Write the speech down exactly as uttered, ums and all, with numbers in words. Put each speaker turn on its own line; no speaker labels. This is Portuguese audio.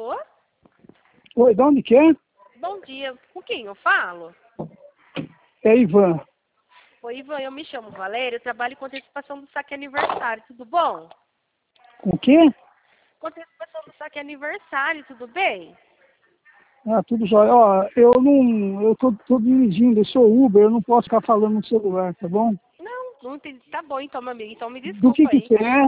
Alô?
Oi, de onde que é?
Bom dia. Com quem eu falo?
É Ivan.
Oi, Ivan, eu me chamo Valéria, eu trabalho com antecipação do saque aniversário, tudo bom?
Com o quê?
Com antecipação do saque aniversário, tudo bem?
Ah, tudo jóia. Ó, eu não... Eu tô, tô dirigindo, eu sou Uber, eu não posso ficar falando no celular, tá bom?
Não, não entendi. Tá bom então, meu amigo, então me
Do que
desculpa
que
aí.
você é?